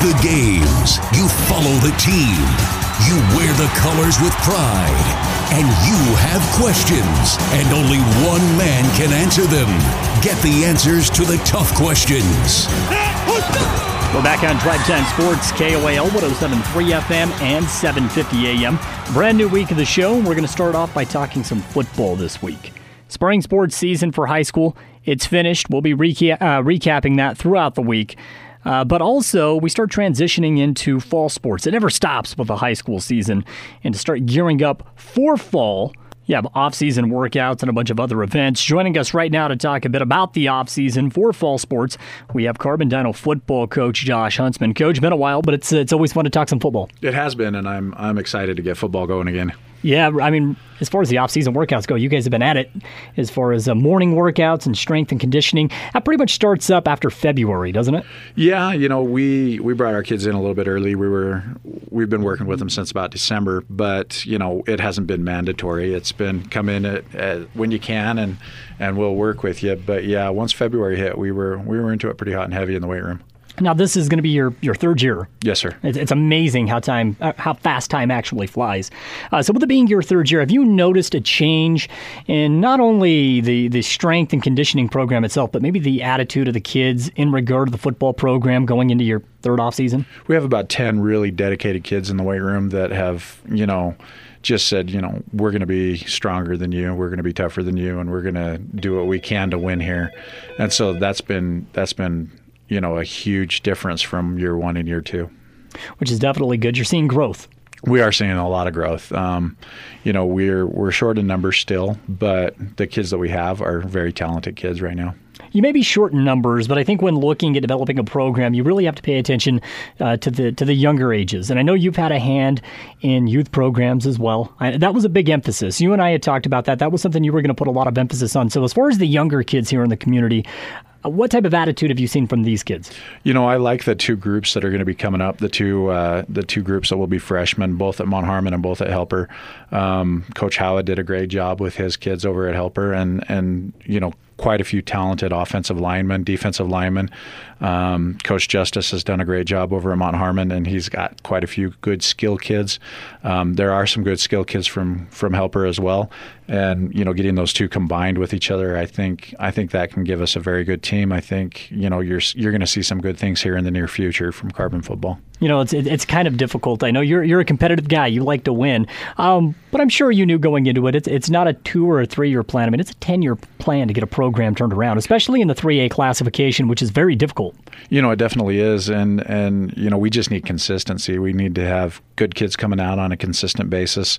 the games. You follow the team. You wear the colors with pride. And you have questions. And only one man can answer them. Get the answers to the tough questions. We're back on Drive Time Sports, KOAL 107.3 FM and 750 AM. Brand new week of the show. We're going to start off by talking some football this week. Spring sports season for high school, it's finished. We'll be recapping that throughout the week. But also, we start transitioning into fall sports. It never stops with the high school season. And to start gearing up for fall, you have off-season workouts and a bunch of other events. Joining us right now to talk a bit about the off-season for fall sports, we have Carbondale football coach Josh Huntsman. Coach, been a while, but it's always fun to talk some football. It has been, and I'm excited to get football going again. Yeah, I mean, as far as the off-season workouts go, you guys have been at it as far as morning workouts and strength and conditioning. That pretty much starts up after February, doesn't it? Yeah, we brought our kids in a little bit early. We've been working with them since about December, but it hasn't been mandatory. It's been come in at when you can, and we'll work with you. But yeah, once February hit, we were into it pretty hot and heavy in the weight room. Now, this is going to be your third year. Yes, sir. It's amazing how fast time actually flies. So with it being your third year, have you noticed a change in not only the strength and conditioning program itself, but maybe the attitude of the kids in regard to the football program going into your third off season? We have about 10 really dedicated kids in the weight room that have, just said, we're going to be stronger than you, we're going to be tougher than you, and we're going to do what we can to win here. And so that's been a huge difference from year one and year two. Which is definitely good. You're seeing growth. We are seeing a lot of growth. We're short in numbers still, but the kids that we have are very talented kids right now. You may be short in numbers, but I think when looking at developing a program, you really have to pay attention to the younger ages. And I know you've had a hand in youth programs as well. That was a big emphasis. You and I had talked about that. That was something you were going to put a lot of emphasis on. So as far as the younger kids here in the community, what type of attitude have you seen from these kids? I like the two groups that are going to be coming up, the two groups that will be freshmen, both at Mount Harmon and both at Helper. Coach Howard did a great job with his kids over at Helper, and quite a few talented offensive linemen, defensive linemen. Coach Justice has done a great job over at Mount Harmon, and he's got quite a few good skill kids. There are some good skill kids from Helper as well. And, getting those two combined with each other, I think that can give us a very good team. I think, you're going to see some good things here in the near future from Carbon football. It's kind of difficult. I know you're a competitive guy. You like to win. But I'm sure you knew going into it, it's not a 2 or a 3 year plan. I mean, it's a 10-year plan to get a program turned around, especially in the 3A classification, which is very difficult. It definitely is. And we just need consistency. We need to have good kids coming out on a consistent basis.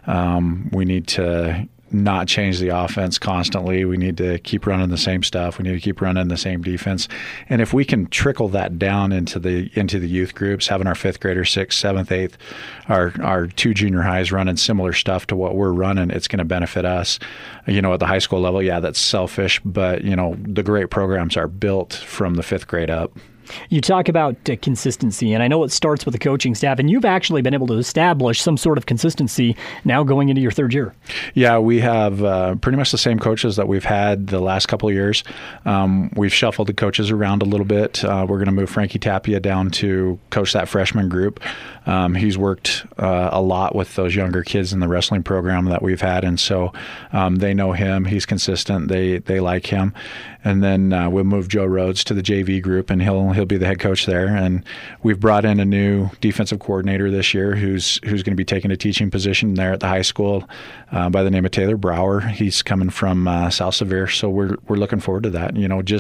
We need to not change the offense constantly. We need to keep running the same stuff. We need to keep running the same defense. And if we can trickle that down into the youth groups, having our 5th graders, 6th, 7th, 8th, our 2 junior highs running similar stuff to what we're running, it's going to benefit us. At the high school level, yeah, that's selfish, but the great programs are built from the 5th grade up. You talk about consistency, and I know it starts with the coaching staff, and you've actually been able to establish some sort of consistency now going into your third year. Yeah, we have pretty much the same coaches that we've had the last couple of years. We've shuffled the coaches around a little bit. We're going to move Frankie Tapia down to coach that freshman group. He's worked a lot with those younger kids in the wrestling program that we've had, and so they know him. He's consistent. They like him. And then we'll move Joe Rhodes to the JV group, and he'll be the head coach there. And we've brought in a new defensive coordinator this year who's going to be taking a teaching position there at the high school by the name of Taylor Brower. He's coming from South Sevier, so we're looking forward to that.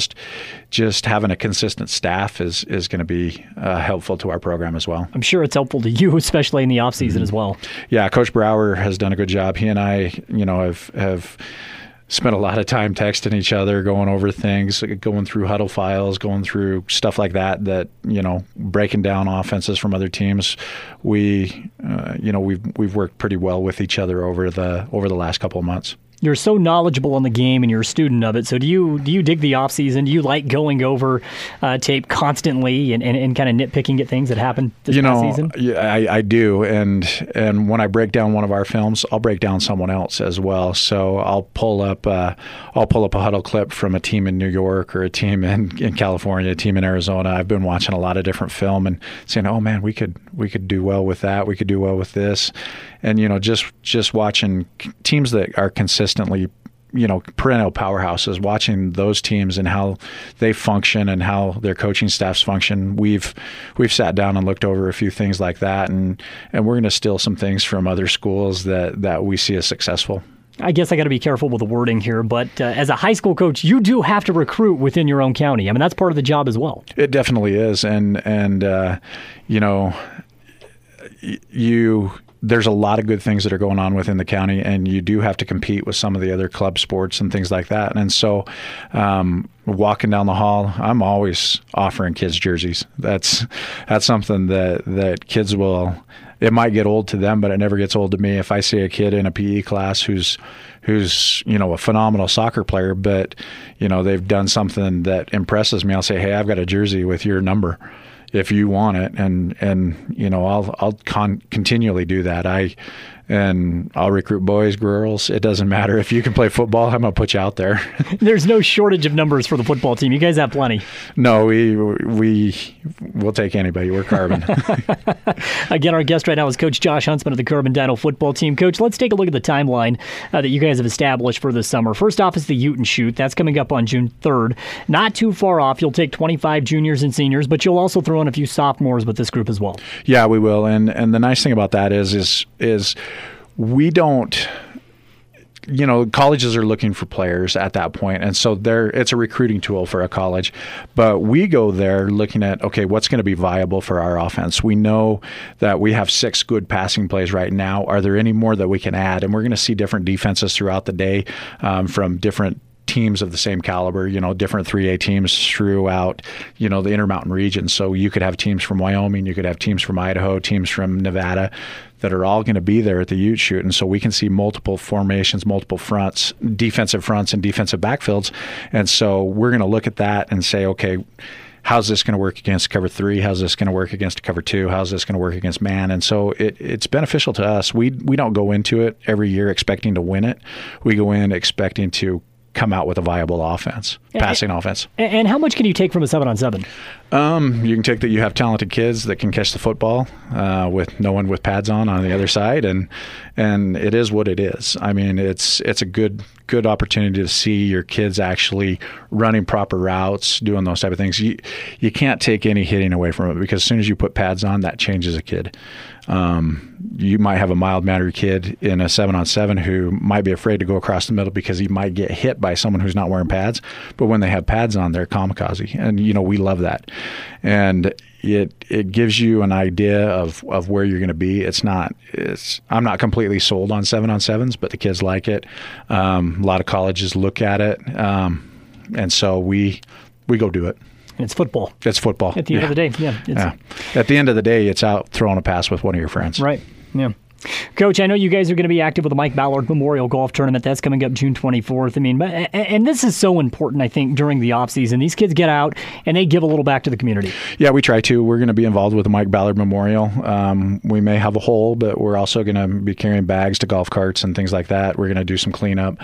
Just having a consistent staff is going to be helpful to our program as well. I'm sure it's helpful to you, especially in the off season as well. Yeah, Coach Brower has done a good job. He and I, have spent a lot of time texting each other, going over things, going through huddle files, going through stuff like that, breaking down offenses from other teams. We've worked pretty well with each other over the last couple of months. you're so knowledgeable on the game and you're a student of it. So do you dig the off season? Do you like going over tape constantly and kind of nitpicking at things that happened this past season? Yeah, I do. And when I break down one of our films, I'll break down someone else as well. So I'll pull up a huddle clip from a team in New York or a team in California, a team in Arizona. I've been watching a lot of different film and saying, oh man, we could do well with that. We could do well with this. And, just watching teams that are consistently, perennial powerhouses, watching those teams and how they function and how their coaching staffs function. We've sat down and looked over a few things like that, and we're going to steal some things from other schools that we see as successful. I guess I got to be careful with the wording here, but as a high school coach, you do have to recruit within your own county. I mean, that's part of the job as well. It definitely is, and there's a lot of good things that are going on within the county, and you do have to compete with some of the other club sports and things like that. And so walking down the hall, I'm always offering kids jerseys. That's something that kids will – it might get old to them, but it never gets old to me. If I see a kid in a PE class who's a phenomenal soccer player, but they've done something that impresses me, I'll say, hey, I've got a jersey with your number if you want it, and I'll continually do that. I'll recruit boys, girls. It doesn't matter. If you can play football, I'm going to put you out there. There's no shortage of numbers for the football team. You guys have plenty. No, we'll take anybody. We're Carbon. Again, our guest right now is Coach Josh Huntsman of the Carbon Dino football team. Coach, let's take a look at the timeline that you guys have established for this summer. First off is the Ute and Shoot. That's coming up on June 3rd. Not too far off. You'll take 25 juniors and seniors, but you'll also throw in a few sophomores with this group as well. Yeah, we will. And the nice thing about that is we don't, colleges are looking for players at that point, and so it's a recruiting tool for a college. But we go there looking at, okay, what's going to be viable for our offense? We know that we have 6 good passing plays right now. Are there any more that we can add? And we're going to see different defenses throughout the day from different teams of the same caliber, different 3A teams throughout, the Intermountain region. So you could have teams from Wyoming, you could have teams from Idaho, teams from Nevada that are all going to be there at the Ute Shoot. And so we can see multiple formations, multiple fronts, defensive fronts and defensive backfields. And so we're going to look at that and say, okay, how's this going to work against cover 3? How's this going to work against cover 2? How's this going to work against man? And so it's beneficial to us. We don't go into it every year expecting to win it. We go in expecting to come out with a viable offense, passing offense. And how much can you take from a 7-on-7? You can take that you have talented kids that can catch the football with no one with pads on the other side, and it is what it is. I mean, it's a good opportunity to see your kids actually running proper routes, doing those type of things. You can't take any hitting away from it, because as soon as you put pads on, that changes a kid. You might have a mild-mannered kid in a 7-on-7 who might be afraid to go across the middle because he might get hit by someone who's not wearing pads. But when they have pads on, they're kamikaze. And, we love that. And it gives you an idea of where you're going to be. I'm not completely sold on 7-on-7s, but the kids like it. A lot of colleges look at it. And so we go do it. It's football. It's football. At the end of the day, At the end of the day, it's out throwing a pass with one of your friends. Right, yeah. Coach, I know you guys are going to be active with the Mike Ballard Memorial Golf Tournament. That's coming up June 24th. I mean, and this is so important, I think, during the offseason. These kids get out and they give a little back to the community. Yeah, we try to. We're going to be involved with the Mike Ballard Memorial. We may have a hole, but we're also going to be carrying bags to golf carts and things like that. We're going to do some cleanup.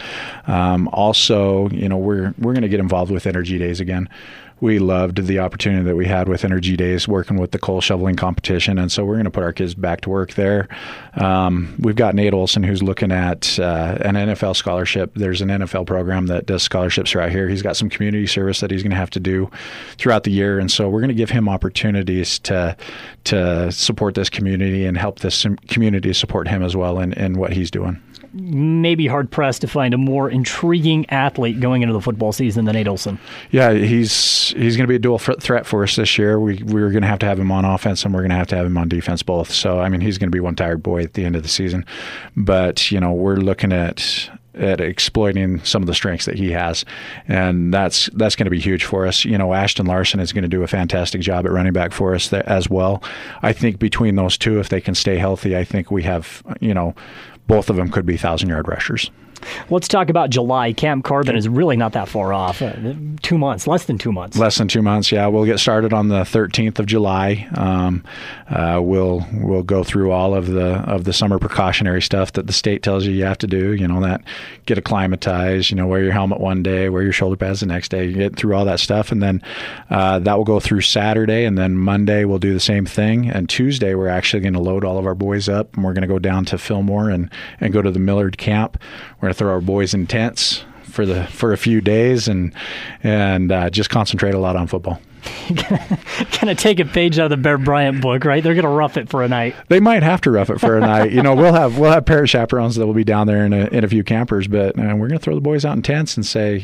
Also, we're going to get involved with Energy Days again. We loved the opportunity that we had with Energy Days working with the coal shoveling competition, and so we're going to put our kids back to work there. We've got Nate Olson, who's looking at an NFL scholarship. There's an NFL program that does scholarships right here. He's got some community service that he's going to have to do throughout the year, and so we're going to give him opportunities to support this community and help this community support him as well in what he's doing. Maybe hard-pressed to find a more intriguing athlete going into the football season than Nate Olson. Yeah, he's going to be a dual threat for us this year. We're going to have him on offense, and we're going to have him on defense both. So, I mean, he's going to be one tired boy at the end of the season. But, we're looking at exploiting some of the strengths that he has, and that's going to be huge for us. Ashton Larson is going to do a fantastic job at running back for us as well. I think between those two, if they can stay healthy, I think we have, both of them could be 1,000-yard rushers. Let's talk about July. Camp Carbon is really not that far off. 2 months, less than 2 months. Less than 2 months, yeah. We'll get started on the 13th of July. We'll go through all of the summer precautionary stuff that the state tells you have to do. That get acclimatized. Wear your helmet one day, wear your shoulder pads the next day. You get through all that stuff, and then that will go through Saturday, and then Monday we'll do the same thing. And Tuesday we're actually going to load all of our boys up, and we're going to go down to Fillmore and go to the Millard camp. We're going to throw our boys in tents for a few days and just concentrate a lot on football. Kind of take a page out of the Bear Bryant book, right? They're going to rough it for a night. They might have to rough it for a night. We'll have parent chaperones that will be down there in a few campers, but we're going to throw the boys out in tents and say,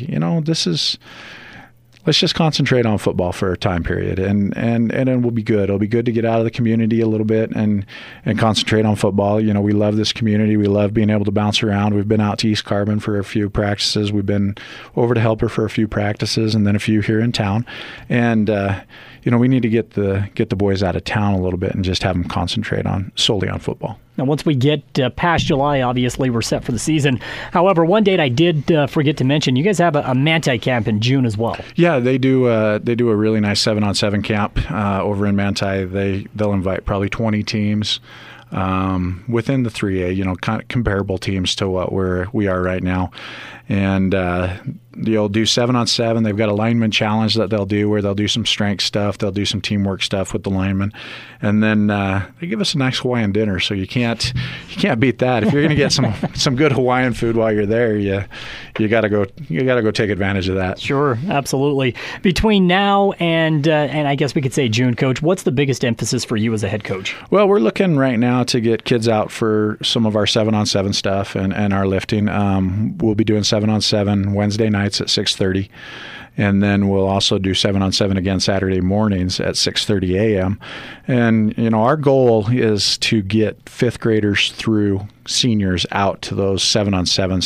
let's just concentrate on football for a time period, and then we'll be good. It'll be good to get out of the community a little bit and concentrate on football. We love this community. We love being able to bounce around. We've been out to East Carbon for a few practices. We've been over to Helper for a few practices, and then a few here in town. And we need to get the boys out of town a little bit and just have them concentrate solely on football. Now, once we get past July, obviously, we're set for the season. However, one date I did forget to mention, you guys have a Manti camp in June as well. Yeah, they do a really nice 7-on-7 camp over in Manti. They'll invite probably 20 teams within the 3A, kind of comparable teams to what we are right now. And they'll do 7-on-7. They've got a lineman challenge that they'll do where they'll do some strength stuff. They'll do some teamwork stuff with the linemen. And then they give us a nice Hawaiian dinner, so you can't beat that. If you're going to get some good Hawaiian food while you're there, you got to go take advantage of that. Sure, absolutely. Between now and I guess we could say June, Coach, what's the biggest emphasis for you as a head coach? Well, we're looking right now to get kids out for some of our 7-on-7 stuff and our lifting. We'll be doing 7-on-7 Wednesday nights at 6:30. And then we'll also do 7-on-7 again Saturday mornings at 6:30 a.m. And, our goal is to get fifth graders through seniors out to those 7-on-7s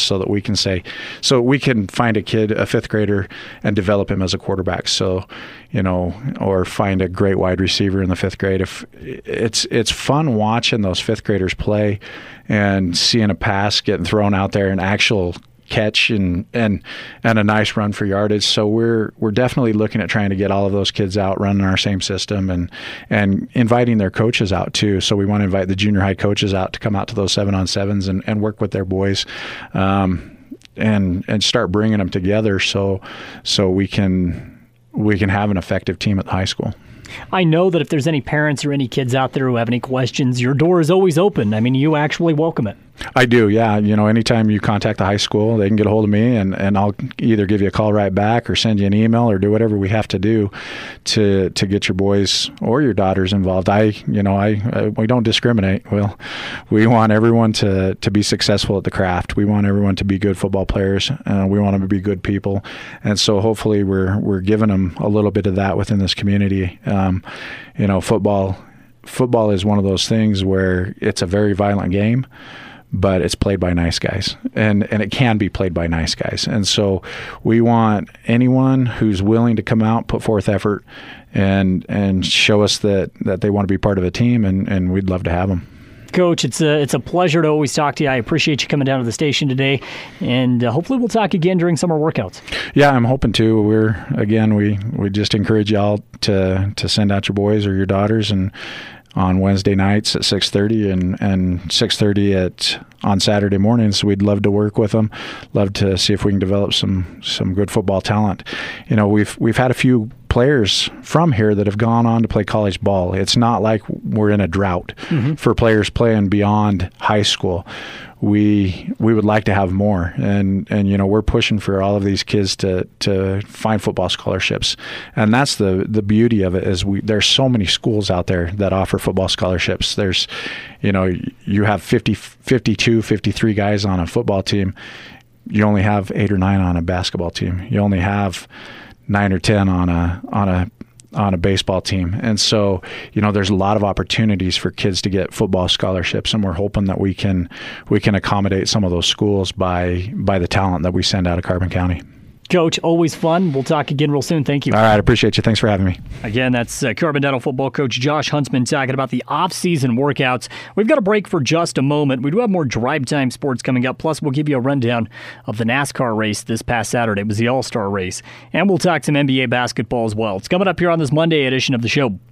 so we can find a fifth grader and develop him as a quarterback. So, or find a great wide receiver in the fifth grade. If it's fun watching those fifth graders play and seeing a pass getting thrown out there, an actual catch and a nice run for yardage. So we're definitely looking at trying to get all of those kids out running our same system and inviting their coaches out too. So we want to invite the junior high coaches out to come out to those 7-on-7s and work with their boys and start bringing them together so we can have an effective team at the high school. I know that if there's any parents or any kids out there who have any questions, your door is always open. I mean, you actually welcome it. I do, yeah. Anytime you contact the high school, they can get a hold of me, and I'll either give you a call right back or send you an email or do whatever we have to do to get your boys or your daughters involved. We don't discriminate. We want everyone to be successful at the craft. We want everyone to be good football players. We want them to be good people, and so hopefully we're giving them a little bit of that within this community. Football is one of those things where it's a very violent game, but it's played by nice guys, and it can be played by nice guys. And so we want anyone who's willing to come out, put forth effort, and show us that they want to be part of a team, and we'd love to have them. Coach, it's a pleasure to always talk to you. I appreciate you coming down to the station today, and hopefully we'll talk again during summer workouts. Yeah, I'm hoping to. We just encourage y'all to send out your boys or your daughters and on Wednesday nights at 6:30 and 6:30 on Saturday mornings. We'd love to work with them. Love to see if we can develop some good football talent. We've had a few players from here that have gone on to play college ball. It's not like we're in a drought for players playing beyond high school. We would like to have more, and we're pushing for all of these kids to find football scholarships, and that's the beauty of it is there's so many schools out there that offer football scholarships. There's you have 52, 53 guys on a football team. You only have 8 or 9 on a basketball team. You only have 9 or 10 on a baseball team. And so, there's a lot of opportunities for kids to get football scholarships, and we're hoping that we can accommodate some of those schools by the talent that we send out of Carbon County. Coach, always fun. We'll talk again real soon. Thank you. All right, I appreciate you. Thanks for having me. Again, that's Carbon Dental football coach Josh Huntsman talking about the off-season workouts. We've got a break for just a moment. We do have more Drive Time sports coming up. Plus, we'll give you a rundown of the NASCAR race this past Saturday. It was the All-Star race. And we'll talk some NBA basketball as well. It's coming up here on this Monday edition of the show.